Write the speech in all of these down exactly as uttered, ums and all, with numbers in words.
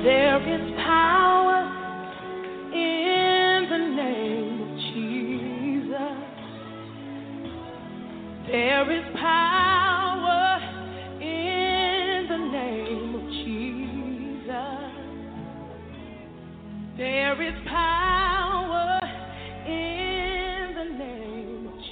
There is power in the name of Jesus. There is power in the name of Jesus. There is power in the name of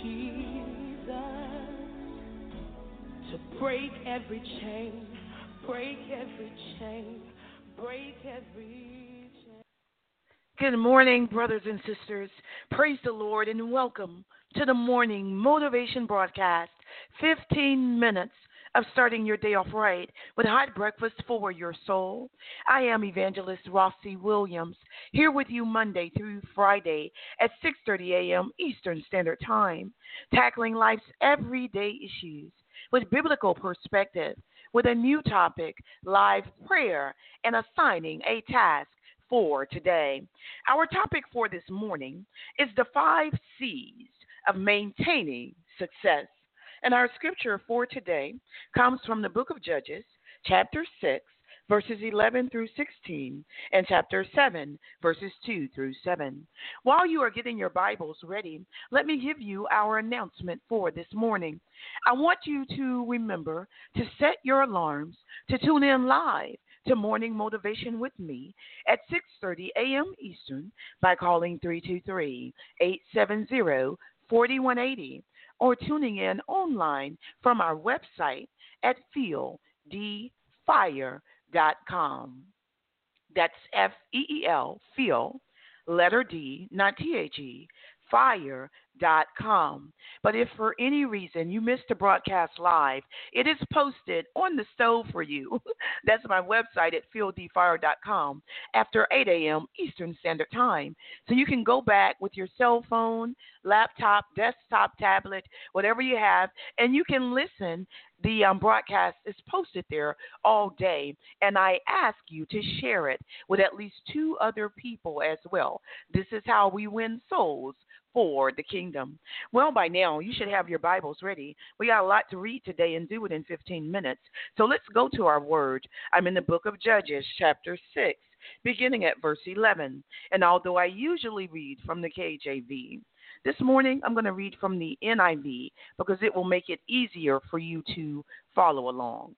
Jesus to break every chain, break every chain, break every chain. Good morning, brothers and sisters. Praise the Lord and welcome to the morning motivation broadcast. fifteen minutes of starting your day off right with hot breakfast for your soul. I am Evangelist Rossi Williams, here with you Monday through Friday at six thirty a.m. Eastern Standard Time, tackling life's everyday issues with biblical perspective, with a new topic, live prayer, and assigning a task for today. Our topic for this morning is the five C's of maintaining success. And our scripture for today comes from the book of Judges, chapter six, verses eleven through sixteen, and chapter seven, verses two through seven. While you are getting your Bibles ready, let me give you our announcement for this morning. I want you to remember to set your alarms to tune in live to Morning Motivation with me at six thirty a.m. Eastern by calling three two three, eight seven zero, four one eight zero or tuning in online from our website at feel d fire dot com. That's F E E L, feel, letter D, not T H E, fire dot com. But if for any reason you missed the broadcast live, it is posted on the stove for you. That's my website at feel d fire dot com after eight a.m. Eastern Standard Time. So you can go back with your cell phone, laptop, desktop, tablet, whatever you have, and you can listen. The um, broadcast is posted there all day, and I ask you to share it with at least two other people as well. This is how we win souls for the kingdom. Well, by now, you should have your Bibles ready. We got a lot to read today and do it in fifteen minutes. So let's go to our word. I'm in the book of Judges, chapter six, beginning at verse eleven. And although I usually read from the K J V, this morning, I'm going to read from the N I V because it will make it easier for you to follow along.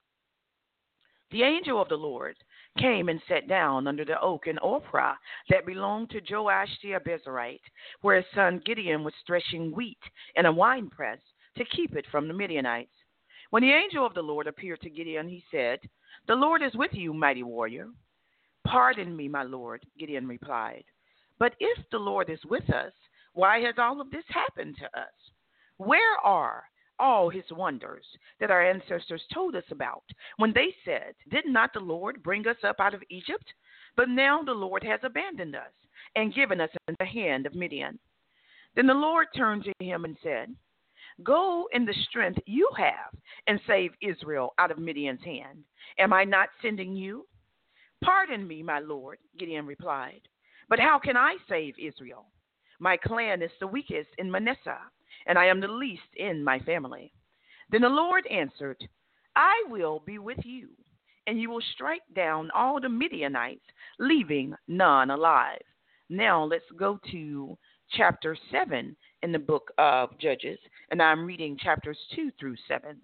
The angel of the Lord came and sat down under the oak in Ophrah that belonged to Joash the Abiezrite, where his son Gideon was threshing wheat in a winepress to keep it from the Midianites. When the angel of the Lord appeared to Gideon, he said, "The Lord is with you, mighty warrior." "Pardon me, my Lord," Gideon replied. "But if the Lord is with us, why has all of this happened to us? Where are all his wonders that our ancestors told us about when they said, 'Did not the Lord bring us up out of Egypt?' But now the Lord has abandoned us and given us in the hand of Midian." Then the Lord turned to him and said, "Go in the strength you have and save Israel out of Midian's hand. Am I not sending you?" "Pardon me, my Lord," Gideon replied, "but how can I save Israel? My clan is the weakest in Manasseh, and I am the least in my family." Then the Lord answered, "I will be with you, and you will strike down all the Midianites, leaving none alive." Now let's go to chapter seven in the book of Judges, and I'm reading chapters two through seven.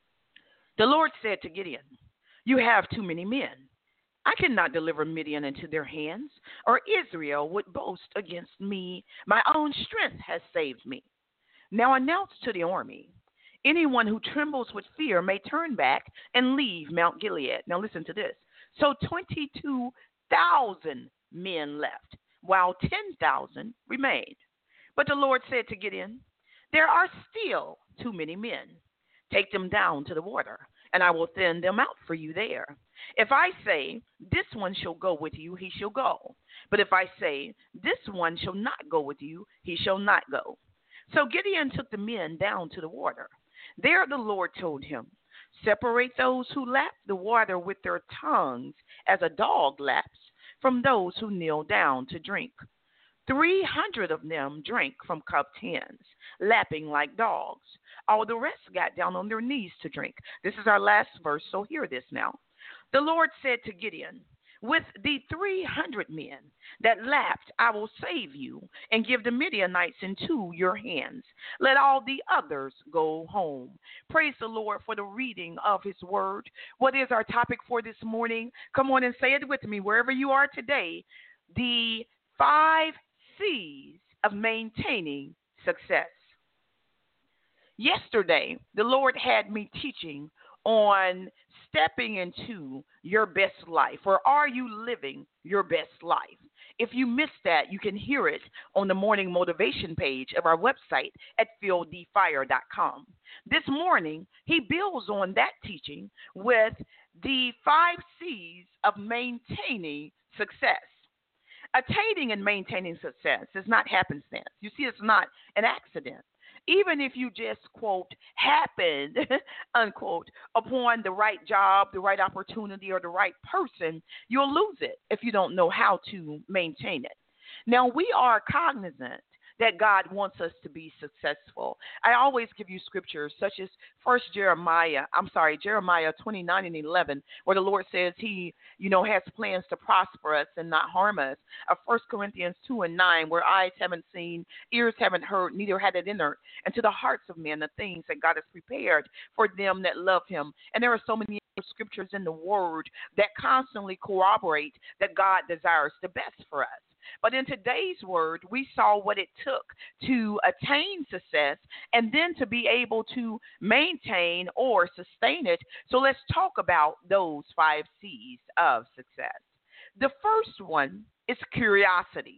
The Lord said to Gideon, "You have too many men. I cannot deliver Midian into their hands, or Israel would boast against me. My own strength has saved me. Now announce to the army, anyone who trembles with fear may turn back and leave Mount Gilead." Now listen to this. So twenty-two thousand men left, while ten thousand remained. But the Lord said to Gideon, "There are still too many men. Take them down to the water, and I will thin them out for you there. If I say, 'This one shall go with you,' he shall go. But if I say, 'This one shall not go with you,' he shall not go." So Gideon took the men down to the water. There the Lord told him, "Separate those who lap the water with their tongues as a dog laps from those who kneel down to drink." Three hundred of them drank from cupped hands, lapping like dogs. All the rest got down on their knees to drink. This is our last verse, so hear this now. The Lord said to Gideon, With the three hundred men that lapped, I will save you and give the Midianites into your hands. Let all the others go home. Praise the Lord for the reading of his word. What is our topic for this morning? Come on and say it with me wherever you are today. The five C's of maintaining success. Yesterday, the Lord had me teaching on stepping into your best life, or are you living your best life? If you missed that, you can hear it on the morning motivation page of our website at fuel d fire dot com. This morning, he builds on that teaching with the five C's of maintaining success. Attaining and maintaining success is not happenstance. You see, it's not an accident. Even if you just, quote, happened, unquote, upon the right job, the right opportunity, or the right person, you'll lose it if you don't know how to maintain it. Now, we are cognizant that God wants us to be successful. I always give you scriptures such as First Jeremiah, I'm sorry, Jeremiah twenty-nine and eleven, where the Lord says he, you know, has plans to prosper us and not harm us. Of First Corinthians two and nine, where eyes haven't seen, ears haven't heard, neither had it entered into the hearts of men the things that God has prepared for them that love him. And there are so many scriptures in the word that constantly corroborate that God desires the best for us. But in today's word, we saw what it took to attain success and then to be able to maintain or sustain it. So let's talk about those five C's of success. The first one is curiosity.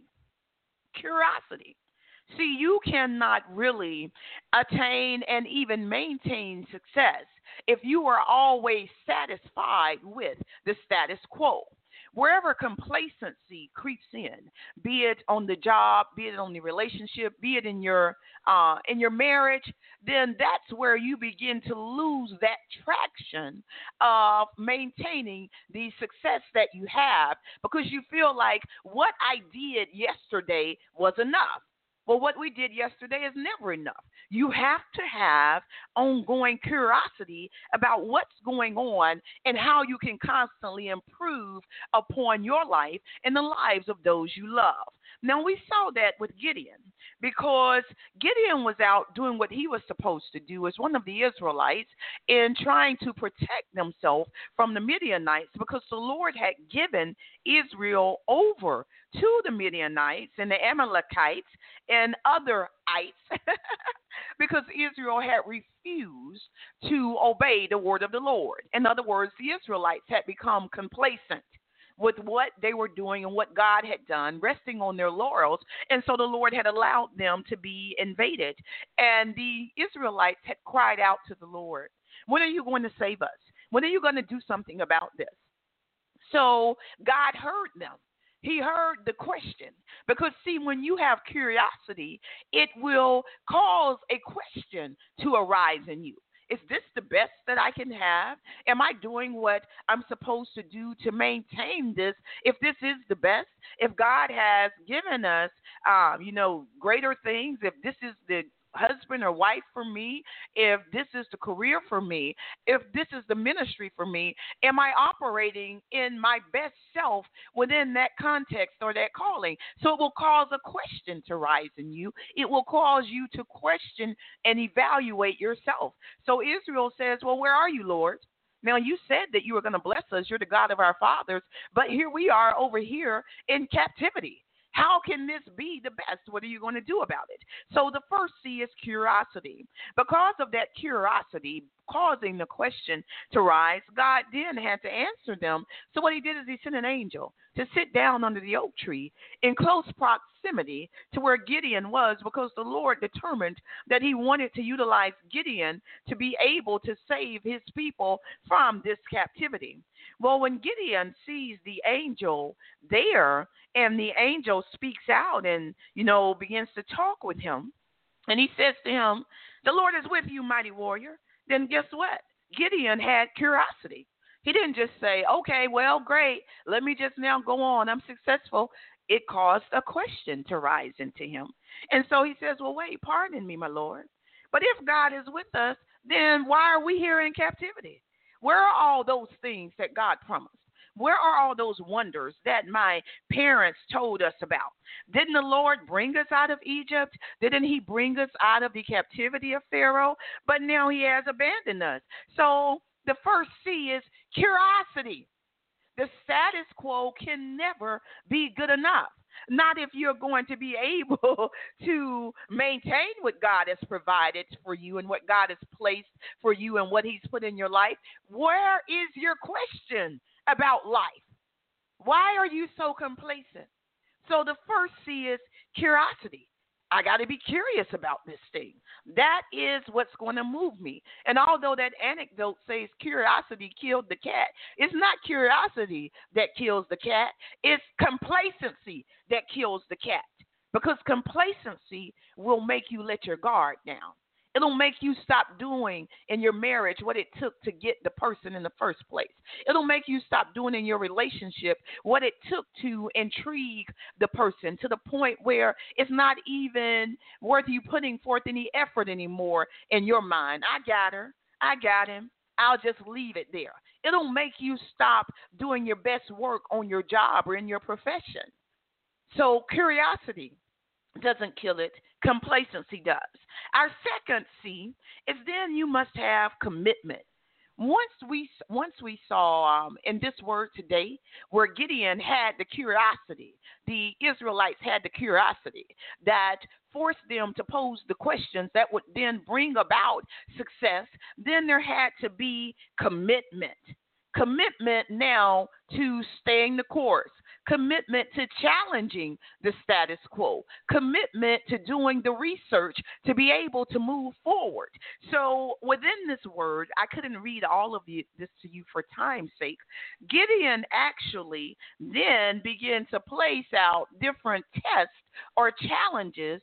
Curiosity. See, you cannot really attain and even maintain success if you are always satisfied with the status quo. Wherever complacency creeps in, be it on the job, be it on the relationship, be it in your uh, in your marriage, then that's where you begin to lose that traction of maintaining the success that you have, because you feel like what I did yesterday was enough. Well, what we did yesterday is never enough. You have to have ongoing curiosity about what's going on and how you can constantly improve upon your life and the lives of those you love. Now, we saw that with Gideon, because Gideon was out doing what he was supposed to do as one of the Israelites in trying to protect themselves from the Midianites, because the Lord had given Israel over to the Midianites and the Amalekites and other ites because Israel had refused to obey the word of the Lord. In other words, the Israelites had become complacent with what they were doing and what God had done, resting on their laurels. And so the Lord had allowed them to be invaded. And the Israelites had cried out to the Lord, when are you going to save us? When are you going to do something about this? So God heard them. He heard the question, because, see, when you have curiosity, it will cause a question to arise in you. Is this the best that I can have? Am I doing what I'm supposed to do to maintain this? If this is the best, if God has given us, um, you know, greater things, if this is the husband or wife for me, if this is the career for me, if this is the ministry for me, am I operating in my best self within that context or that calling? So it will cause a question to rise in you. It will cause you to question and evaluate yourself. So Israel says, well, where are you, Lord? Now, you said that you were going to bless us. You're the God of our fathers. But here we are over here in captivity. How can this be the best? What are you going to do about it? So the first C is curiosity. Because of that curiosity causing the question to rise, God then had to answer them. So what he did is he sent an angel to sit down under the oak tree in close proximity to where Gideon was, because the Lord determined that he wanted to utilize Gideon to be able to save his people from this captivity. Well, when Gideon sees the angel there, and the angel speaks out and, you know, begins to talk with him, and he says to him, the Lord is with you, mighty warrior. Then guess what? Gideon had curiosity. He didn't just say, okay, well, great, let me just now go on, I'm successful. It caused a question to rise into him. And so he says, well, wait, pardon me, my Lord. But if God is with us, then why are we here in captivity? Where are all those things that God promised? Where are all those wonders that my parents told us about? Didn't the Lord bring us out of Egypt? Didn't he bring us out of the captivity of Pharaoh? But now he has abandoned us. So the first C is curiosity. The status quo can never be good enough. Not if you're going to be able to maintain what God has provided for you and what God has placed for you and what he's put in your life. Where is your question about life? Why are you so complacent? So the first C is curiosity. I got to be curious about this thing. That is what's going to move me. And although that anecdote says curiosity killed the cat, it's not curiosity that kills the cat. It's complacency that kills the cat. Because complacency will make you let your guard down. It'll make you stop doing in your marriage what it took to get the person in the first place. It'll make you stop doing in your relationship what it took to intrigue the person to the point where it's not even worth you putting forth any effort anymore in your mind. I got her. I got him. I'll just leave it there. It'll make you stop doing your best work on your job or in your profession. So curiosity doesn't kill it. Complacency does. Our second C is then you must have commitment. Once we once we saw um, in this word today where Gideon had the curiosity, the Israelites had the curiosity that forced them to pose the questions that would then bring about success, then there had to be commitment. Commitment now to staying the course. Commitment to challenging the status quo, commitment to doing the research to be able to move forward. So within this word, I couldn't read all of the, this to you for time's sake. Gideon actually then began to place out different tests or challenges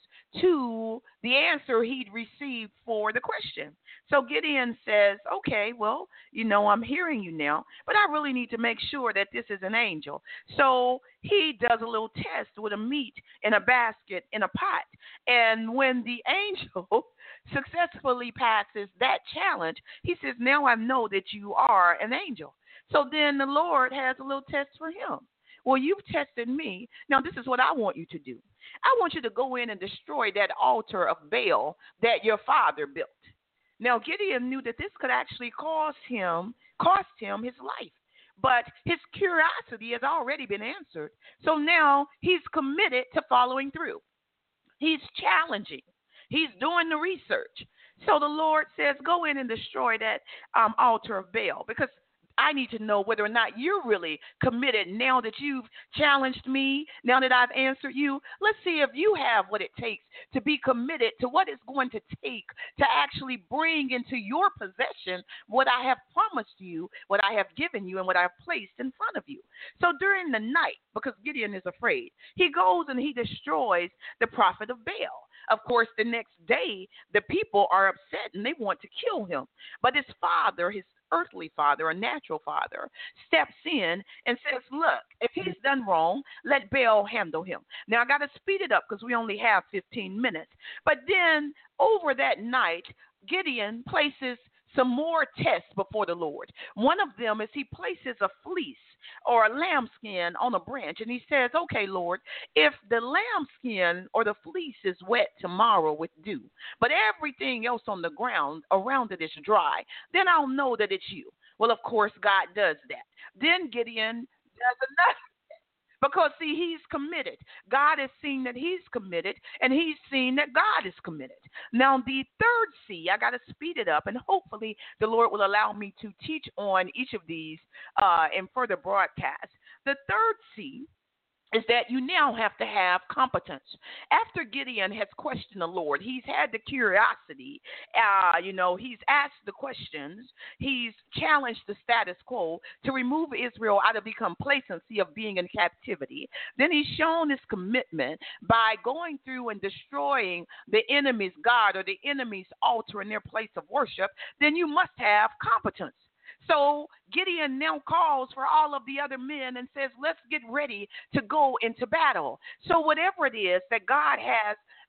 to the answer he'd received for the question. So Gideon says, okay, well, you know, I'm hearing you now, but I really need to make sure that this is an angel. So he does a little test with a meat in a basket in a pot. And when the angel successfully passes that challenge, he says, now I know that you are an angel. So then the Lord has a little test for him. Well, you've tested me. Now, this is what I want you to do. I want you to go in and destroy that altar of Baal that your father built. Now, Gideon knew that this could actually cost him, cost him his life. But his curiosity has already been answered. So now he's committed to following through. He's challenging. He's doing the research. So the Lord says, go in and destroy that um, altar of Baal, because I need to know whether or not you're really committed now that you've challenged me, now that I've answered you. Let's see if you have what it takes to be committed to what it's going to take to actually bring into your possession what I have promised you, what I have given you, and what I have placed in front of you. So during the night, because Gideon is afraid, he goes and he destroys the prophet of Baal. Of course, the next day, the people are upset and they want to kill him. But his father, his earthly father, a natural father, steps in and says, look, if he's done wrong, let Baal handle him. Now, I got to speed it up because we only have fifteen minutes. But then over that night, Gideon places some more tests before the Lord. One of them is he places a fleece or a lambskin on a branch, and he says, okay, Lord, if the lambskin or the fleece is wet tomorrow with dew, but everything else on the ground around it is dry, then I'll know that it's you. Well, of course, God does that. Then Gideon does another. Because, see, he's committed. God has seen that he's committed, and he's seen that God is committed. Now, the third C, I got to speed it up, and hopefully the Lord will allow me to teach on each of these uh, in further broadcasts. The third C is that you now have to have competence. After Gideon has questioned the Lord, he's had the curiosity, uh, you know, he's asked the questions, he's challenged the status quo to remove Israel out of the complacency of being in captivity. Then he's shown his commitment by going through and destroying the enemy's God or the enemy's altar in their place of worship. Then you must have competence. So Gideon now calls for all of the other men and says, let's get ready to go into battle. So whatever it is that God has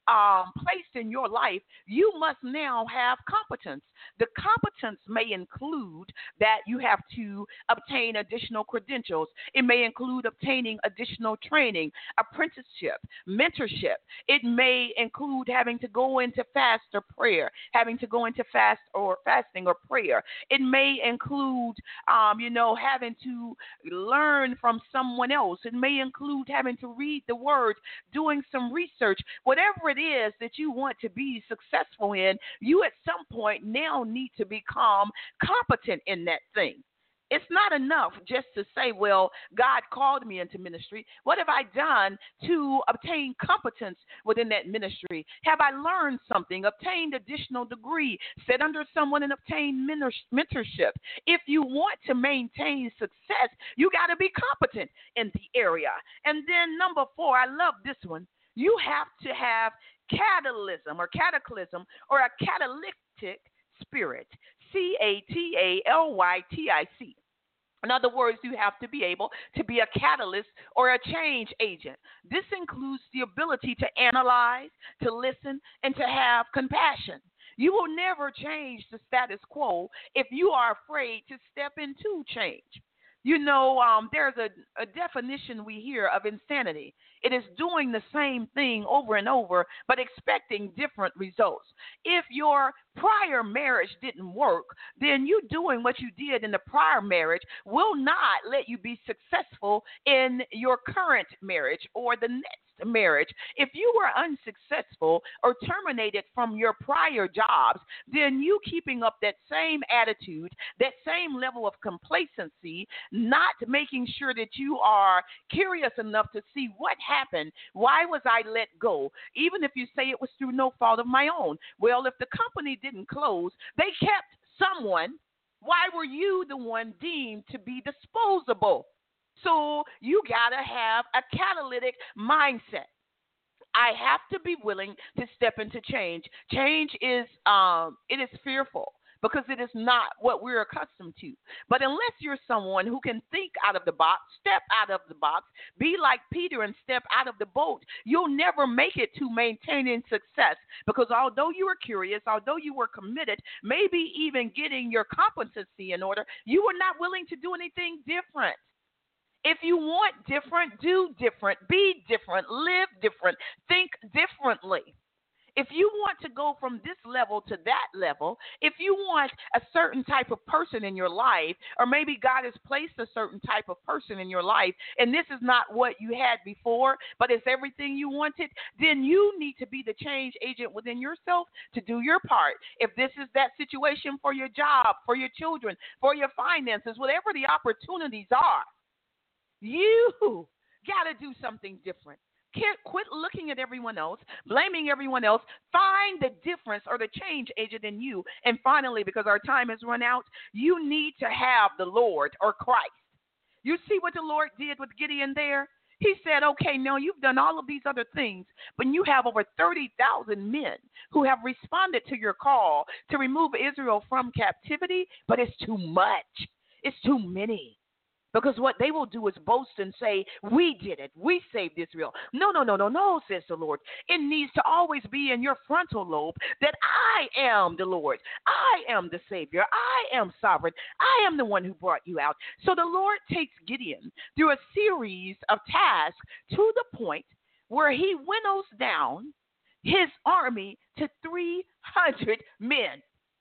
um, placed in your life, you must now have competence. The competence may include that you have to obtain additional credentials. It may include obtaining additional training, apprenticeship, mentorship. It may include having to go into fast or prayer, having to go into fast or fasting or prayer. It may include, um, you know, having to learn from someone else. It may include having to read the word, doing some research. Whatever it is that you want to be successful in, you at some point now need to become competent in that thing. It's not enough just to say, well, God called me into ministry. What have I done to obtain competence within that ministry? Have I learned something, obtained additional degree, sat under someone and obtained mentorship? If you want to maintain success, you got to be competent in the area. And then number four, I love this one. You have to have catalysm or cataclysm or a catalytic spirit. C A T A L Y T I C. In other words, you have to be able to be a catalyst or a change agent. This includes the ability to analyze, to listen, and to have compassion. You will never change the status quo if you are afraid to step into change. You know, um, there's a, a definition we hear of insanity. It is doing the same thing over and over, but expecting different results. If your prior marriage didn't work, then you doing what you did in the prior marriage will not let you be successful in your current marriage or the next marriage. If you were unsuccessful or terminated from your prior jobs, then you keeping up that same attitude, that same level of complacency, not making sure that you are curious enough to see what happened. Why was I let go? Even if you say it was through no fault of my own. Well, if the company didn't close, they kept someone. Why were you the one deemed to be disposable? So you got to have a catalytic mindset. I have to be willing to step into change. Change is, um, it is fearful because it is not what we're accustomed to. But unless you're someone who can think out of the box, step out of the box, be like Peter and step out of the boat, you'll never make it to maintaining success. Because although you were curious, although you were committed, maybe even getting your competency in order, you were not willing to do anything different. If you want different, do different, be different, live different, think differently. If you want to go from this level to that level, if you want a certain type of person in your life, or maybe God has placed a certain type of person in your life, and this is not what you had before, but it's everything you wanted, then you need to be the change agent within yourself to do your part. If this is that situation for your job, for your children, for your finances, whatever the opportunities are, you got to do something different. Can't quit looking at everyone else, blaming everyone else. Find the difference or the change agent in you. And finally, because our time has run out, you need to have the Lord or Christ. You see what the Lord did with Gideon there? He said, okay, now you've done all of these other things, but you have over thirty thousand men who have responded to your call to remove Israel from captivity, but it's too much. It's too many. Because what they will do is boast and say, we did it. We saved Israel. No, no, no, no, no, says the Lord. It needs to always be in your frontal lobe that I am the Lord. I am the Savior. I am sovereign. I am the one who brought you out. So the Lord takes Gideon through a series of tasks to the point where he winnows down his army to three hundred men.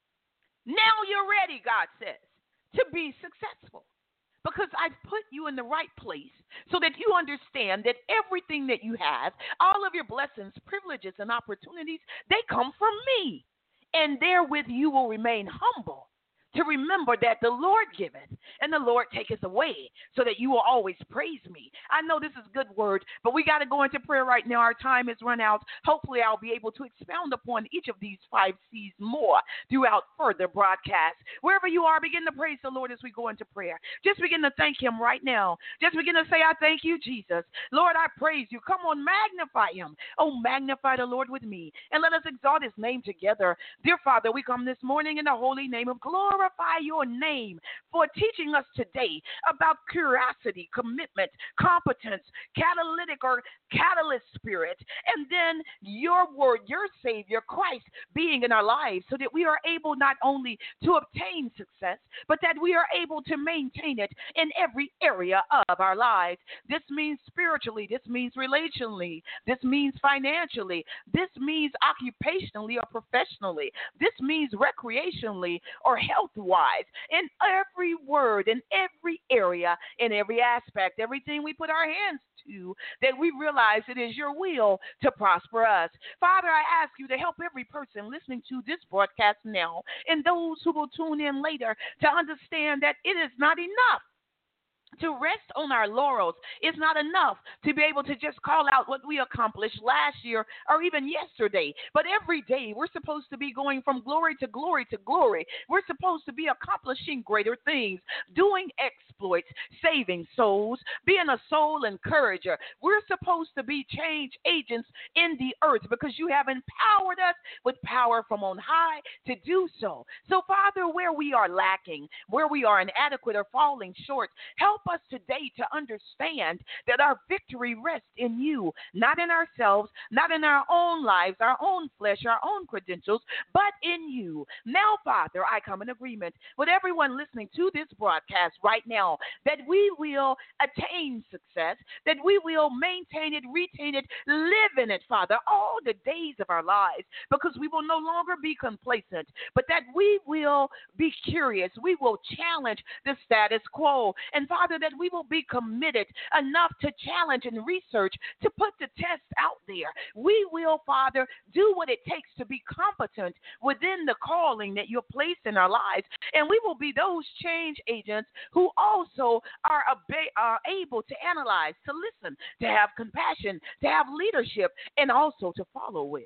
Now you're ready, God says, to be successful. Because I've put you in the right place so that you understand that everything that you have, all of your blessings, privileges, and opportunities, they come from me. And therewith you will remain humble to remember that the Lord giveth and the Lord taketh away, so that you will always praise me. I know this is good word, but we got to go into prayer right now. Our time has run out. Hopefully I'll be able to expound upon each of these five C's more throughout further broadcasts. Wherever you are, begin to praise the Lord as we go into prayer. Just begin to thank him right now. Just begin to say, I thank you, Jesus. Lord, I praise you. Come on, magnify him. Oh, magnify the Lord with me, and let us exalt his name together. Dear Father, we come this morning in the holy name of glory. glorify your name for teaching us today about curiosity, commitment, competence, catalytic or catalyst spirit, and then your word, your Savior, Christ, being in our lives so that we are able not only to obtain success, but that we are able to maintain it in every area of our lives. This means spiritually, this means relationally, this means financially, this means occupationally or professionally, this means recreationally or health-wise, in every word, in every area, in every aspect, everything we put our hands to, that we realize it is your will to prosper us. Father, I ask you to help every person listening to this broadcast now and those who will tune in later to understand that it is not enough to rest on our laurels. It's not enough to be able to just call out what we accomplished last year or even yesterday. But every day we're supposed to be going from glory to glory to glory. We're supposed to be accomplishing greater things, doing exploits, saving souls, being a soul encourager. We're supposed to be change agents in the earth because you have empowered us with power from on high to do so. So, Father, where we are lacking, where we are inadequate or falling short, help us today to understand that our victory rests in you, not in ourselves, not in our own lives, our own flesh, our own credentials, but in you. Now, Father, I come in agreement with everyone listening to this broadcast right now that we will attain success, that we will maintain it, retain it, live in it, Father, all the days of our lives, because we will no longer be complacent, but that we will be curious. We will challenge the status quo. And, Father, that we will be committed enough to challenge and research, to put the test out there. We will, Father, do what it takes to be competent within the calling that you're placed in our lives. And we will be those change agents who also are uh, able to analyze, to listen, to have compassion, to have leadership, and also to follow well.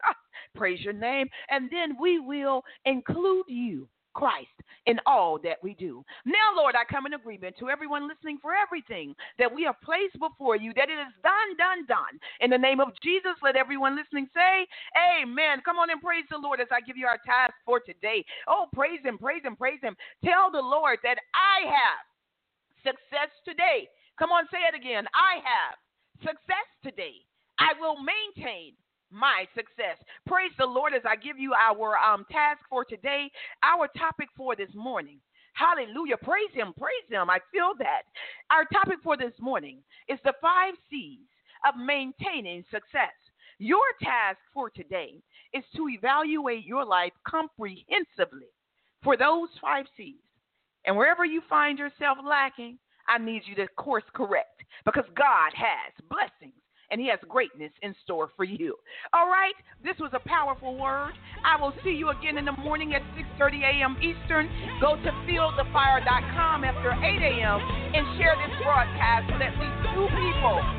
Praise your name. And then we will include you, Christ, in all that we do. Now, Lord, I come in agreement to everyone listening for everything that we have placed before you, that it is done, done, done. In the name of Jesus, let everyone listening say, amen. Come on and praise the Lord as I give you our task for today. Oh, praise him, praise him, praise him. Tell the Lord that I have success today. Come on, say it again. I have success today. I will maintain my success. Praise the Lord as I give you our um, task for today, our topic for this morning. Hallelujah. Praise him. Praise him. I feel that. Our topic for this morning is the five C's of maintaining success. Your task for today is to evaluate your life comprehensively for those five C's. And wherever you find yourself lacking, I need you to course correct, because God has blessings and he has greatness in store for you. All right, this was a powerful word. I will see you again in the morning at six thirty a.m. Eastern. Go to fuel the fire dot com after eight a.m. and share this broadcast so that at least two people